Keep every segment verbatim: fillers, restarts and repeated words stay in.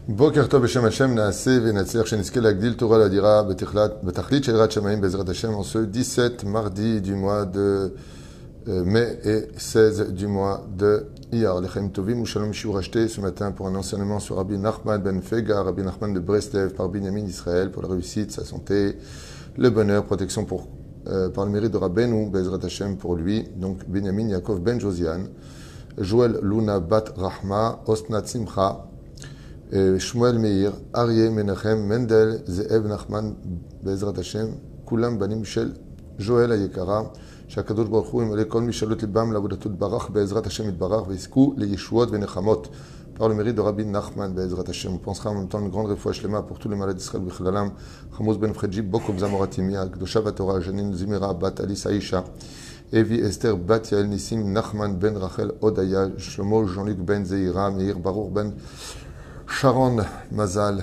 בוקר טוב בשם השם, נעשה ונצליח שנזכה להגדיל תורה לאדירה בתכלית של יראת שמיים בעזרת השם en ce dix-sept mardi du mois de euh, mai et seize du mois de Iyar. Lechem Tovim ou Shalom Shiur acheté ce matin pour un enseignement sur Rabbi Nachman ben Fega, Rabbi Nachman de Breslev par Binyamin Israël pour la réussite, sa santé, le bonheur, protection pour, euh, par le mérite de Rabbeinu, Bezrat Hashem pour lui, donc Binyamin Yaakov ben Josian, Joël Luna bat Rahma, Osnat Simcha, שמואל מאיר, אריה מנחם, מנדל, זאב נחמן, בעזרת השם, כולם בנים של ז'ואל היקרה, שהקדוש ברוך הוא ימלא כל משאלות ליבם לעבודתו יתברך בעזרת השם יתברך, ויזכו לישועות ונחמות par le mérite de Rabbi Nachman בעזרת השם. On pensera en même temps une grande réfoua shlema pour tous les malades d'Israël בכללם, חמוס בן פרג'י, בוקוב זמורתימיה, הקדושה והתורה, ז'נין זמירה, בת אליס האישה, אבי אסתר, בת יעל ניסים, נחמן בן רחל הודיה, שלמה ז'אן-לוק בן זעירה, מאיר ברוך בן Sharon Mazal,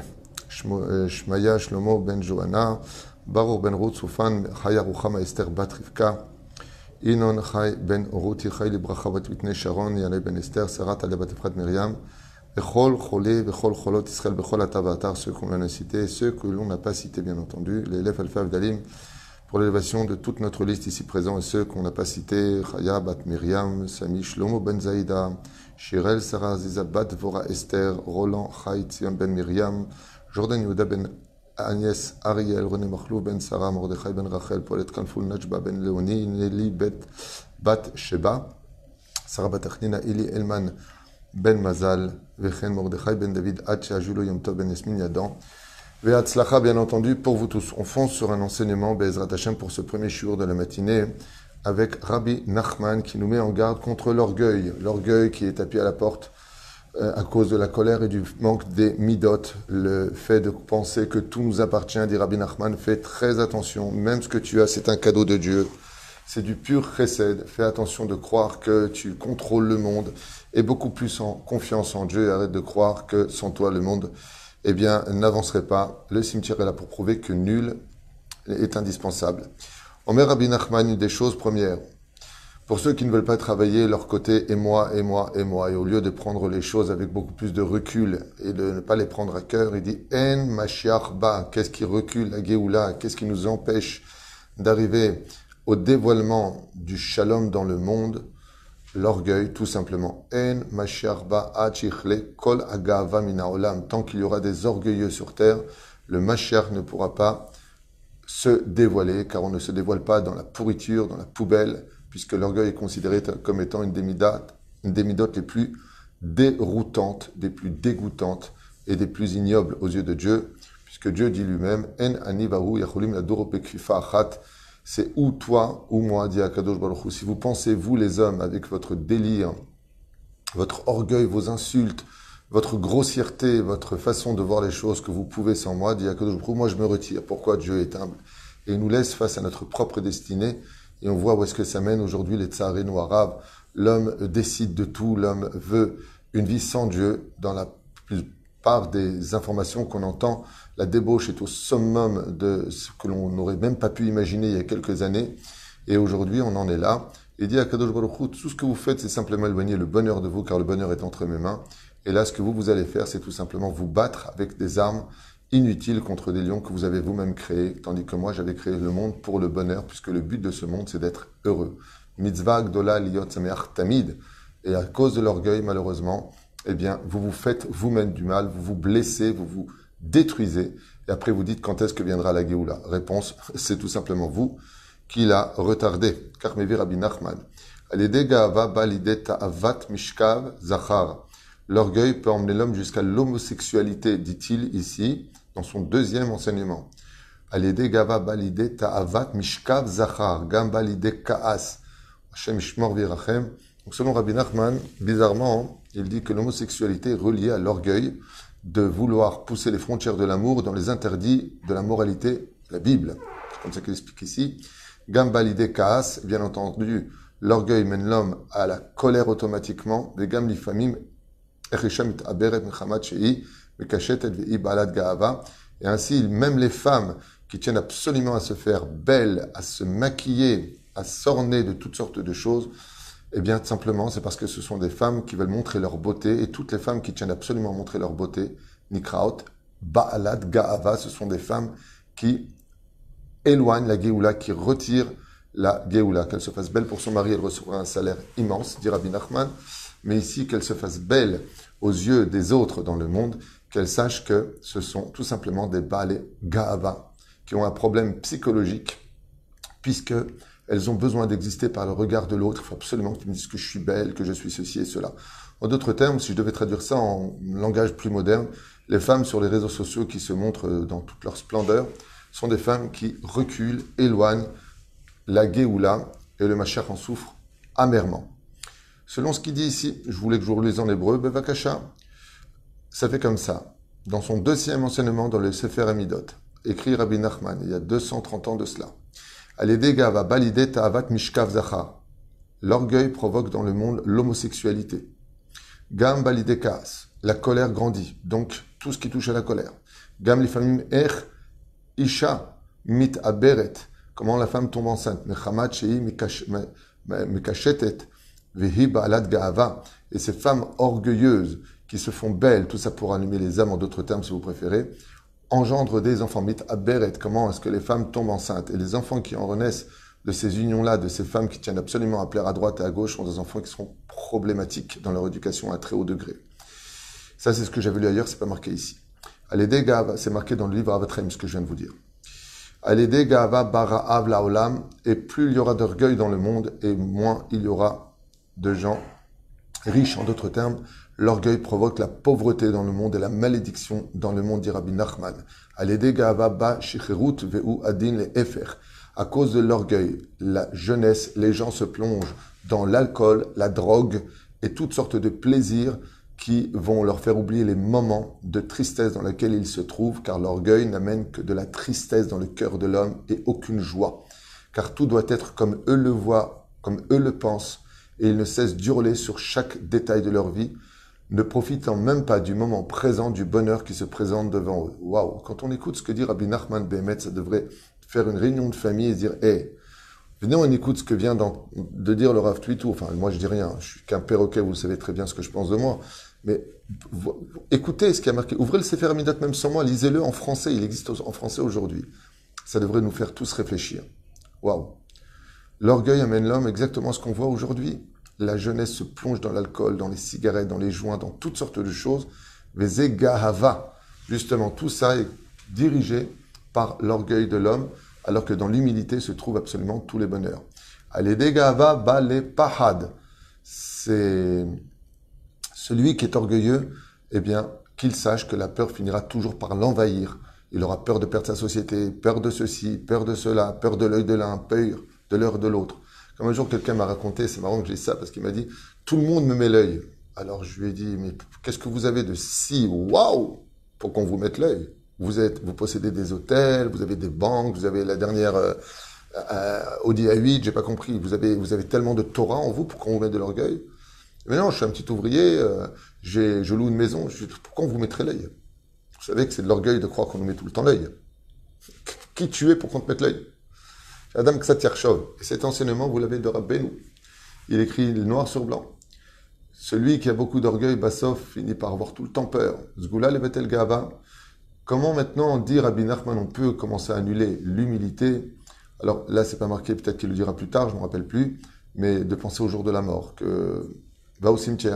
Shmaya Shlomo ben Johanna, Baruch ben Ruth Soufan, Chaya Ruchama Esther bat Rivka, Inon Chay ben Ruth Chay Libracha bat Mitnei Sharon, Yanei ben Esther, Sarat Ale bat Efrat Myriam, Bechol Cholé, Bechol Cholot Israël, Bechol Atav Atar, ceux qu'on a cités, ceux que l'on n'a pas cités bien entendu, les Lef Alpha Avdalim, pour l'élévation de toute notre liste ici présent, et ceux qu'on n'a pas cités, Chaya bat Myriam, Sami Shlomo ben Zaïda, Shirel, Sarah, Aziza, Bat, Vora, Esther, Roland, Chai, Tzion ben Myriam, Jordan Yehuda ben Agnès, Ariel, René Machlouf ben Sarah, Mordechai ben Rachel, Paulette Kanfoul, Najba ben Léonie, Nelly Bet, Bat Sheba, Sarah bat Achnina, Eli Elman ben Mazal, Vechen, Mordechai ben David, Hatcha, Julo Yom Tov ben Yasmin Yadan, Ve'atzlacha, bien entendu, pour vous tous. On fonce sur un enseignement, Be'ezrat Hashem, pour ce premier jour de la matinée, avec Rabbi Nachman qui nous met en garde contre l'orgueil, l'orgueil qui est tapis à la porte euh, à cause de la colère et du manque des midot, le fait de penser que tout nous appartient, dit Rabbi Nachman, fais très attention, même ce que tu as, c'est un cadeau de Dieu, c'est du pur chesed, fais attention de croire que tu contrôles le monde, et beaucoup plus en confiance en Dieu, et arrête de croire que sans toi le monde, eh bien, n'avancerait pas. Le cimetière est là pour prouver que nul est indispensable. Omer Rabbi Nachman, une des choses premières, pour ceux qui ne veulent pas travailler leur côté et moi, et moi, et moi, et au lieu de prendre les choses avec beaucoup plus de recul et de ne pas les prendre à cœur, il dit En Mashiach Ba, qu'est-ce qui recule la Géoula, qu'est-ce qui nous empêche d'arriver au dévoilement du shalom dans le monde, l'orgueil, tout simplement. En Mashiach Ba Achichle Kol Agava Mina Olam, tant qu'il y aura des orgueilleux sur terre, le Mashiach ne pourra pas se dévoiler, car on ne se dévoile pas dans la pourriture, dans la poubelle, puisque l'orgueil est considéré comme étant une des midotes, une des midotes les plus déroutantes, des plus dégoûtantes et des plus ignobles aux yeux de Dieu, puisque Dieu dit lui-même, En ani vahu yacholim laduro pekfifa achat, c'est ou toi ou moi, dit Akadosh Baruch Hu. Si vous pensez, vous les hommes, avec votre délire, votre orgueil, vos insultes, votre grossièreté, votre façon de voir les choses que vous pouvez sans moi, dit Akadosh Baruch Hu, moi je me retire. Pourquoi Dieu est humble? Et il nous laisse face à notre propre destinée, et on voit où est-ce que ça mène aujourd'hui les tsarino arabes. L'homme décide de tout, l'homme veut une vie sans Dieu. Dans la plupart des informations qu'on entend, la débauche est au summum de ce que l'on n'aurait même pas pu imaginer il y a quelques années, et aujourd'hui on en est là. Et dit Akadosh Baruch Hu, tout ce que vous faites, c'est simplement éloigner le bonheur de vous, car le bonheur est entre mes mains. Et là, ce que vous, vous allez faire, c'est tout simplement vous battre avec des armes inutiles contre des lions que vous avez vous-même créés, tandis que moi, j'avais créé le monde pour le bonheur, puisque le but de ce monde, c'est d'être heureux. Mitzvah gdola liot sameach tamid. Et à cause de l'orgueil, malheureusement, eh bien, vous vous faites vous-même du mal, vous vous blessez, vous vous détruisez, et après vous dites quand est-ce que viendra la Géoula. Réponse, c'est tout simplement vous qui l'a retardé. Car Mevi Rabbi Nachman, Alede ga'ava balide ta'avat mishkav zachar. L'orgueil peut emmener l'homme jusqu'à l'homosexualité, dit-il ici, dans son deuxième enseignement. Alede gava balide ta'avat mishkav zachar, gam balide ka'as. Hashem ishmor virachem. Donc selon Rabbi Nachman, bizarrement, il dit que l'homosexualité est reliée à l'orgueil de vouloir pousser les frontières de l'amour dans les interdits de la moralité de la Bible. C'est comme ça qu'il explique ici. Gam balide ka'as, bien entendu, l'orgueil mène l'homme à la colère automatiquement. Des gam lifamim et ainsi, même les femmes qui tiennent absolument à se faire belles, à se maquiller, à s'orner de toutes sortes de choses, eh bien, simplement, c'est parce que ce sont des femmes qui veulent montrer leur beauté, et toutes les femmes qui tiennent absolument à montrer leur beauté Nikraot, Ba'alat Ga'ava, ce sont des femmes qui éloignent la Géoula, qui retirent la Géoula. Qu'elle se fasse belle pour son mari, elle recevra un salaire immense, dit Rabbi Nachman. Mais ici, qu'elle se fasse belle aux yeux des autres dans le monde, qu'elle sache que ce sont tout simplement des Ba'alé Ga'ava, qui ont un problème psychologique, puisque elles ont besoin d'exister par le regard de l'autre. Il faut absolument qu'ils me disent que je suis belle, que je suis ceci et cela. En d'autres termes, si je devais traduire ça en langage plus moderne, les femmes sur les réseaux sociaux qui se montrent dans toute leur splendeur sont des femmes qui reculent, éloignent la Géoula, et le Mashiach en souffre amèrement. Selon ce qu'il dit ici, je voulais que je vous relise en hébreu, Bevakasha, ça fait comme ça. Dans son deuxième enseignement dans le Sefer Amidot, écrit Rabbi Nachman, il y a deux cent trente ans de cela. Aledega va balider ta'avat mishkav zachar. L'orgueil provoque dans le monde l'homosexualité. Gam balide kaas. La colère grandit. Donc, tout ce qui touche à la colère. Gam lifamim er isha mit aberet. Comment la femme tombe enceinte. Mechamat shei mikashetet vehi ba'alat ga'ava. Et ces femmes orgueilleuses qui se font belles, tout ça pour allumer les âmes, en d'autres termes si vous préférez, engendre des enfants. Mit aberet, comment est-ce que les femmes tombent enceintes? Et les enfants qui en renaissent de ces unions-là, de ces femmes qui tiennent absolument à plaire à droite et à gauche, sont des enfants qui seront problématiques dans leur éducation à très haut degré. Ça, c'est ce que j'avais lu ailleurs, c'est pas marqué ici. Alédé Gava, c'est marqué dans le livre Avatrem, ce que je viens de vous dire. Alédé Gava bara'av laolam, et plus il y aura d'orgueil dans le monde, et moins il y aura de gens riches. En d'autres termes, l'orgueil provoque la pauvreté dans le monde et la malédiction dans le monde, dit Rabbi Nachman. Alédé Gava ba shicherut ve'u adin le efer. À cause de l'orgueil, la jeunesse, les gens se plongent dans l'alcool, la drogue et toutes sortes de plaisirs qui vont leur faire oublier les moments de tristesse dans lesquels ils se trouvent, car l'orgueil n'amène que de la tristesse dans le cœur de l'homme et aucune joie. Car tout doit être comme eux le voient, comme eux le pensent, et ils ne cessent d'hurler sur chaque détail de leur vie, ne profitant même pas du moment présent, du bonheur qui se présente devant eux. Waouh! Quand on écoute ce que dit Rabbi Nachman Behemet, ça devrait faire une réunion de famille et se dire, hé, hey, venez, on écoute ce que vient de dire le Rav Twitou. Enfin, moi, je dis rien. Je suis qu'un perroquet, vous savez très bien ce que je pense de moi. Mais vous, écoutez ce qui a marqué. Ouvrez le Sefer Amidot même sans moi, lisez-le en français. Il existe en français aujourd'hui. Ça devrait nous faire tous réfléchir. Waouh! L'orgueil amène l'homme exactement à ce qu'on voit aujourd'hui. La jeunesse se plonge dans l'alcool, dans les cigarettes, dans les joints, dans toutes sortes de choses. Vezé Gahava. Justement, tout ça est dirigé par l'orgueil de l'homme, alors que dans l'humilité se trouvent absolument tous les bonheurs. Alédé Gahava ba le pahad. C'est celui qui est orgueilleux, eh bien, qu'il sache que la peur finira toujours par l'envahir. Il aura peur de perdre sa société, peur de ceci, peur de cela, peur de l'œil de l'un, peur de l'heure de l'autre. Comme un jour, quelqu'un m'a raconté, c'est marrant que j'ai dit ça, parce qu'il m'a dit, tout le monde me met l'œil. Alors je lui ai dit, mais qu'est-ce que vous avez de si waouh pour qu'on vous mette l'œil? Vous êtes, vous possédez des hôtels, vous avez des banques, vous avez la dernière euh, euh, Audi A huit, j'ai pas compris. Vous avez, vous avez tellement de Torah en vous pour qu'on vous mette de l'orgueil. Mais non, je suis un petit ouvrier, euh, j'ai, je loue une maison. Je dis, pourquoi on vous mettrait l'œil? Vous savez que c'est de l'orgueil de croire qu'on nous met tout le temps l'œil. Qui tu es pour qu'on te mette l'œil? Adam Ksatierchov. Et cet enseignement, vous l'avez de Rabbeinu. Il écrit noir sur blanc. Celui qui a beaucoup d'orgueil, Bassof, finit par avoir tout le temps peur. Zgoula levetel gava. Comment maintenant dire à Rabbi Nachman, on peut commencer à annuler l'humilité? Alors là, c'est pas marqué, peut-être qu'il le dira plus tard, je ne me rappelle plus, mais de penser au jour de la mort, que va au cimetière.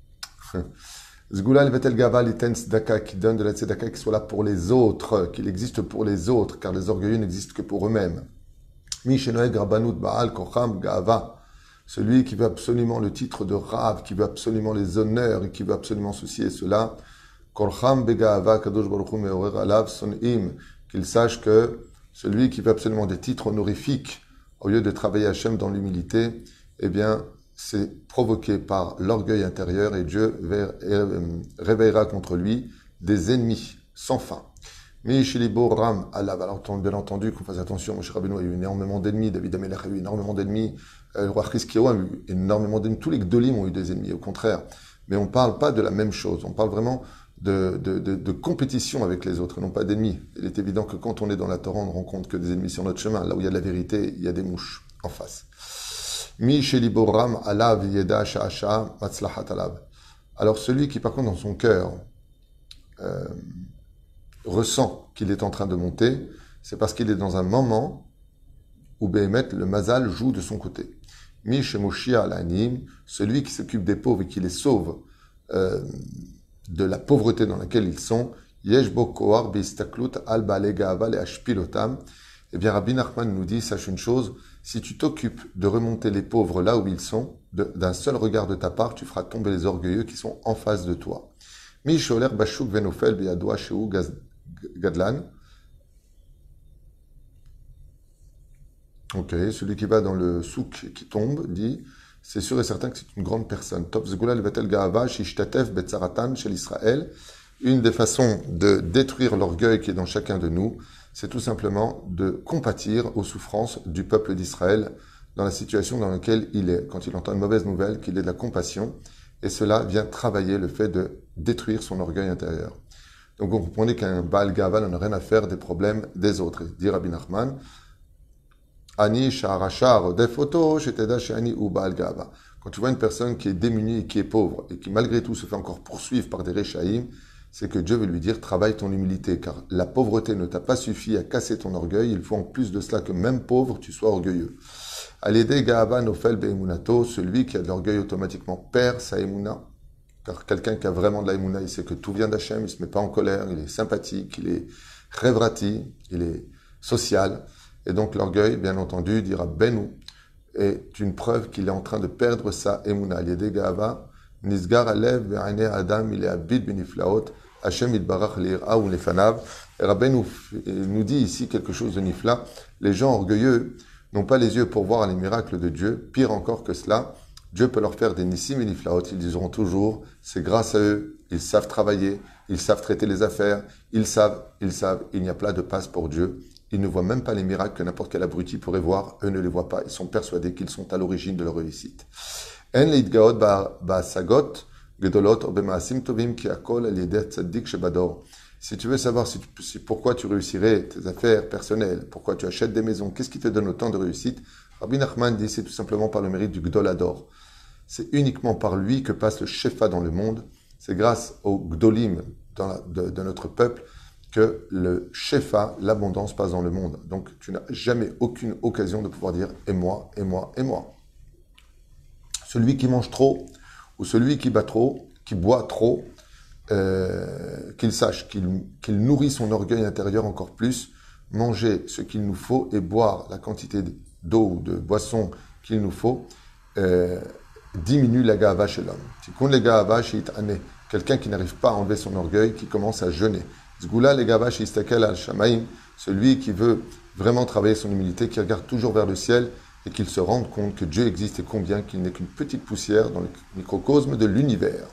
Zgoula levetel gava liten tzedaka, qui donne de la tzedaka, qui soit là pour les autres, qu'il existe pour les autres, car les orgueilleux n'existent que pour eux-mêmes. Mi shenoeg rabbanut baal kocham gava. Celui qui veut absolument le titre de Rav, qui veut absolument les honneurs, et qui veut absolument ceci et cela, Korcham begava kadosh baruch hu meorer alav son'im, qu'il sache que celui qui veut absolument des titres honorifiques, au lieu de travailler Hachem dans l'humilité, eh bien, c'est provoqué par l'orgueil intérieur et Dieu réveillera contre lui des ennemis sans fin. Mais chez les beaux Ram, alav, alors bien entendu qu'on fasse attention, Moshe Rabbeinu a eu énormément d'ennemis, David Amelech a eu énormément d'ennemis, le roi Chizkiyahu a eu énormément d'ennemis, tous les Gdolim ont eu des ennemis, au contraire. Mais on ne parle pas de la même chose, on parle vraiment de, de, de, de compétition avec les autres, non pas d'ennemis. Il est évident que quand on est dans la Torah, on ne rencontre que des ennemis sur notre chemin. Là où il y a de la vérité, il y a des mouches en face. Mi sheliboram alav yeda sha'asha matzlahat alav. Alors celui qui par contre dans son cœur euh, ressent qu'il est en train de monter, c'est parce qu'il est dans un moment où Béhémet, le Mazal, joue de son côté. Mishemoshia al-Anim, celui qui s'occupe des pauvres et qui les sauve euh, de la pauvreté dans laquelle ils sont, Yeshbo Kohar Bistaklut al-Bale Ga'ava le Ashpilotam. Eh bien, Rabbi Nachman nous dit, sache une chose, si tu t'occupes de remonter les pauvres là où ils sont, d'un seul regard de ta part, tu feras tomber les orgueilleux qui sont en face de toi. Misholer Bashuk Venofel Beyadoua Sheu Gadlan. Ok, celui qui va dans le souk et qui tombe dit, c'est sûr et certain que c'est une grande personne. Top Zgula Levatel Ga'ava Shishtatef Betzaratan Shel Israël. Une des façons de détruire l'orgueil qui est dans chacun de nous, c'est tout simplement de compatir aux souffrances du peuple d'Israël dans la situation dans laquelle il est. Quand il entend une mauvaise nouvelle, qu'il ait de la compassion, et cela vient travailler le fait de détruire son orgueil intérieur. Donc vous comprenez qu'un Baal Gava n'a rien à faire des problèmes des autres. Dit Rabbi Nachman, Ani Sha'arashar Defoto Sheteda She'ani ou Baal Gava. Quand tu vois une personne qui est démunie et qui est pauvre, et qui malgré tout se fait encore poursuivre par des Réchaïm, c'est que Dieu veut lui dire, travaille ton humilité, car la pauvreté ne t'a pas suffi à casser ton orgueil, il faut en plus de cela que même pauvre, tu sois orgueilleux. Alédé Ga'ava Nofel Be'emunato, celui qui a de l'orgueil automatiquement perd sa émouna, car quelqu'un qui a vraiment de la émouna, il sait que tout vient d'Hachem, il ne se met pas en colère, il est sympathique, il est révrati, il est social, et donc l'orgueil, bien entendu, dira Benou, est une preuve qu'il est en train de perdre sa émouna. Alédé Ga'ava Nisgar Alev Ve'ane Adam il est abid beniflaot Hashem itbarach l'ira ou lefanav. Et Rabbeinu nous dit ici quelque chose de nifla. Les gens orgueilleux n'ont pas les yeux pour voir les miracles de Dieu. Pire encore que cela, Dieu peut leur faire des nissim et niflaot. Ils diront toujours, c'est grâce à eux. Ils savent travailler, ils savent traiter les affaires, ils savent, ils savent. Il n'y a pas de passe pour Dieu. Ils ne voient même pas les miracles que n'importe quel abruti pourrait voir. Eux ne les voient pas. Ils sont persuadés qu'ils sont à l'origine de leur réussite. En leitgaot ba'asagot gedolot ou b'maasim tovim ki akol al yedei tzaddik shebador. Si tu veux savoir si, si, pourquoi tu réussirais tes affaires personnelles, pourquoi tu achètes des maisons, qu'est-ce qui te donne autant de réussite, Rabbi Nachman dit c'est tout simplement par le mérite du Gdolador. C'est uniquement par lui que passe le Shefa dans le monde. C'est grâce au Gdolim dans la, de, de notre peuple que le Shefa, l'abondance, passe dans le monde. Donc tu n'as jamais aucune occasion de pouvoir dire « et moi, et moi, et moi ». Celui qui mange trop, ou celui qui bat trop, qui boit trop, euh, qu'il sache qu'il qu'il nourrit son orgueil intérieur encore plus, manger ce qu'il nous faut et boire la quantité d'eau ou de boisson qu'il nous faut, euh, diminue la ga'ava chez l'homme. Tikun le ga'ava chez it'ane, quelqu'un qui n'arrive pas à enlever son orgueil, qui commence à jeûner. Zgoula le ga'ava chez istakel al shamaim, celui qui veut vraiment travailler son humilité, qui regarde toujours vers le ciel, et qu'il se rende compte que Dieu existe et combien qu'il n'est qu'une petite poussière dans le microcosme de l'univers.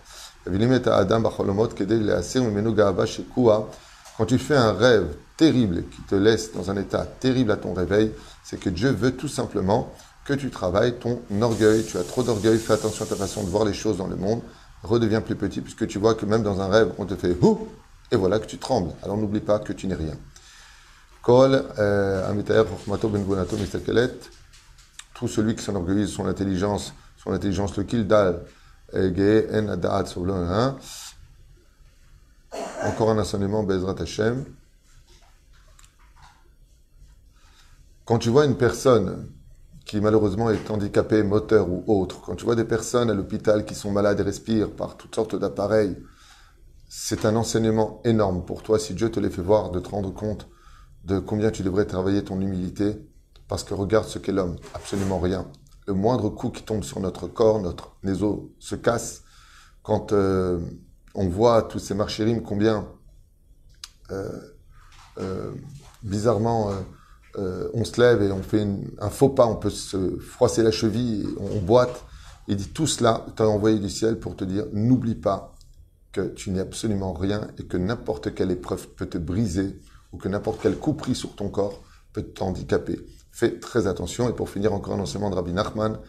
Quand tu fais un rêve terrible qui te laisse dans un état terrible à ton réveil, c'est que Dieu veut tout simplement que tu travailles ton orgueil. Tu as trop d'orgueil, fais attention à ta façon de voir les choses dans le monde, redeviens plus petit, puisque tu vois que même dans un rêve, on te fait « Hou !» et voilà que tu trembles. Alors n'oublie pas que tu n'es rien. Kol, Amitaer, Chokhmato, Ben Gonato, Mistakelet. Tout celui qui s'enorgueillise son intelligence, son intelligence, le kildal, encore un enseignement, Bezrat Hashem. Quand tu vois une personne qui malheureusement est handicapée, moteur ou autre, quand tu vois des personnes à l'hôpital qui sont malades et respirent par toutes sortes d'appareils, c'est un enseignement énorme pour toi, si Dieu te les fait voir, de te rendre compte de combien tu devrais travailler ton humilité. Parce que regarde ce qu'est l'homme, absolument rien. Le moindre coup qui tombe sur notre corps, notre, les os se cassent. Quand euh, on voit tous ces marchérim, combien euh, euh, bizarrement euh, euh, on se lève et on fait une, un faux pas, on peut se froisser la cheville, et on, on boite. Il dit tout cela, tu as envoyé du ciel pour te dire, n'oublie pas que tu n'es absolument rien et que n'importe quelle épreuve peut te briser ou que n'importe quel coup pris sur ton corps peut t'handicaper. Fais très attention. Et pour finir, encore un enseignement de Rabbi Nachman.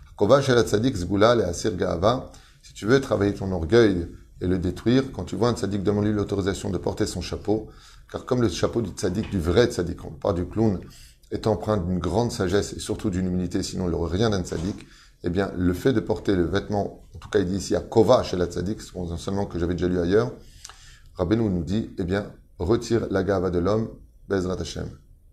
Si tu veux travailler ton orgueil et le détruire, quand tu vois un tzaddik, demande-lui l'autorisation de porter son chapeau. Car comme le chapeau du tzaddik, du vrai tzaddik, on parle du clown, est empreint d'une grande sagesse et surtout d'une humilité, sinon il n'aurait rien d'un tzaddik, eh bien, le fait de porter le vêtement, en tout cas il dit ici à kova chez la tzaddik, c'est un enseignement que j'avais déjà lu ailleurs, Rabbeinu nous dit, eh bien, retire la gava de l'homme, Bezrat Hashem.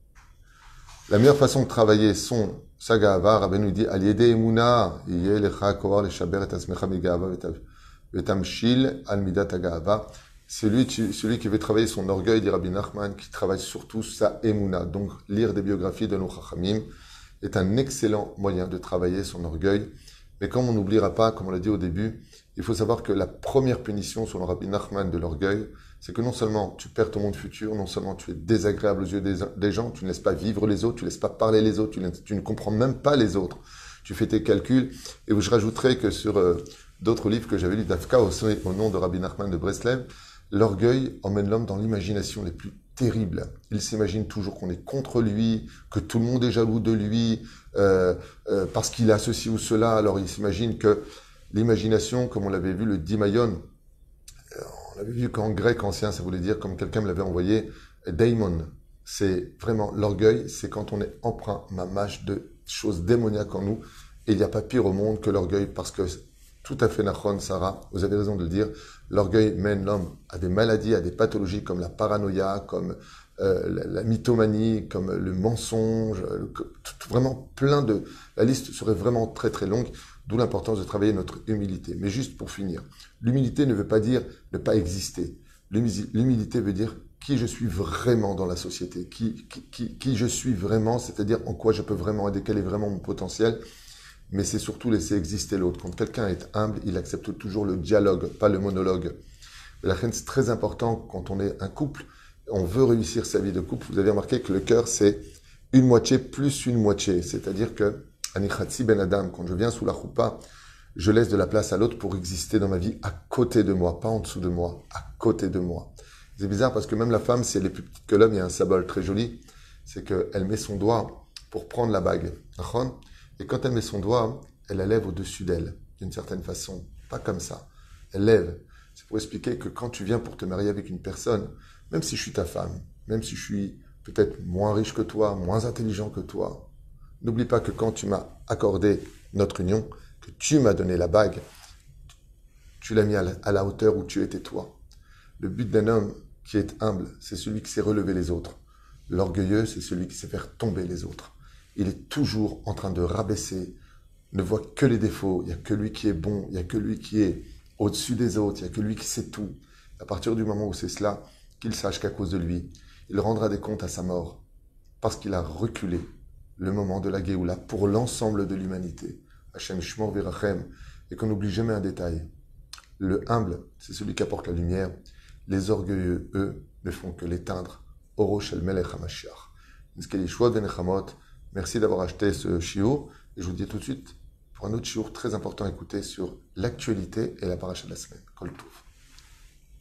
La meilleure façon de travailler son sa gava, Rabbeinu nous dit, Aliede emuna, yeh lecha koar leshaber et asmecha megava vetamshil al midat agava. Celui, celui qui veut travailler son orgueil, dit Rabbi Nachman, qui travaille surtout sa emuna. Donc, lire des biographies de nos chachamim est un excellent moyen de travailler son orgueil. Mais comme on n'oubliera pas, comme on l'a dit au début, il faut savoir que la première punition sur le Rabbi Nachman de l'orgueil, c'est que non seulement tu perds ton monde futur, non seulement tu es désagréable aux yeux des, des gens, tu ne laisses pas vivre les autres, tu ne laisses pas parler les autres, tu ne, tu ne comprends même pas les autres. Tu fais tes calculs. Et je rajouterai que sur euh, d'autres livres que j'avais lus d'Afka au, au nom de Rabbi Nachman de Breslev, l'orgueil emmène l'homme dans l'imagination les plus terribles. Il s'imagine toujours qu'on est contre lui, que tout le monde est jaloux de lui, euh, euh, parce qu'il a ceci ou cela. Alors il s'imagine que l'imagination, comme on l'avait vu, le dimaion, on avait vu qu'en grec ancien, ça voulait dire, comme quelqu'un me l'avait envoyé, daimon. C'est vraiment l'orgueil, c'est quand on est emprunt, mamache de choses démoniaques en nous. Et il n'y a pas pire au monde que l'orgueil, parce que tout à fait nachon, Sarah, vous avez raison de le dire, l'orgueil mène l'homme à des maladies, à des pathologies comme la paranoïa, comme euh, la, la mythomanie, comme le mensonge, le, tout, vraiment plein de... La liste serait vraiment très très longue, d'où l'importance de travailler notre humilité. Mais juste pour finir, l'humilité ne veut pas dire ne pas exister. L'humilité veut dire qui je suis vraiment dans la société, qui, qui, qui, qui je suis vraiment, c'est-à-dire en quoi je peux vraiment aider, quel est vraiment mon potentiel. Mais c'est surtout laisser exister l'autre. Quand quelqu'un est humble, il accepte toujours le dialogue, pas le monologue. La reine, c'est très important quand on est un couple, on veut réussir sa vie de couple. Vous avez remarqué que le cœur, c'est une moitié plus une moitié. C'est-à-dire que, Anichatsi ben Adam, quand je viens sous la choupa, je laisse de la place à l'autre pour exister dans ma vie à côté de moi, pas en dessous de moi, à côté de moi. C'est bizarre parce que même la femme, si elle est plus petite que l'homme, il y a un symbole très joli, c'est qu'elle met son doigt pour prendre la bague. Et quand elle met son doigt, elle la lève au-dessus d'elle, d'une certaine façon. Pas comme ça. Elle lève. C'est pour expliquer que quand tu viens pour te marier avec une personne, même si je suis ta femme, même si je suis peut-être moins riche que toi, moins intelligent que toi, n'oublie pas que quand tu m'as accordé notre union, que tu m'as donné la bague, tu l'as mis à la, à la hauteur où tu étais toi. Le but d'un homme qui est humble, c'est celui qui sait relever les autres. L'orgueilleux, c'est celui qui sait faire tomber les autres. Il est toujours en train de rabaisser, ne voit que les défauts, il n'y a que lui qui est bon, il n'y a que lui qui est au-dessus des autres, il n'y a que lui qui sait tout. À partir du moment où c'est cela, qu'il sache qu'à cause de lui, il rendra des comptes à sa mort, parce qu'il a reculé le moment de la Géoula pour l'ensemble de l'humanité. Hachem Shmor Virachem, et qu'on n'oublie jamais un détail. Le humble, c'est celui qui apporte la lumière. Les orgueilleux, eux, ne font que l'éteindre. Oro Shel Melech HaMashiach. Merci d'avoir acheté ce shiur. Et je vous dis tout de suite pour un autre shiur très important à écouter sur l'actualité et la paracha de la semaine. Kol Tov.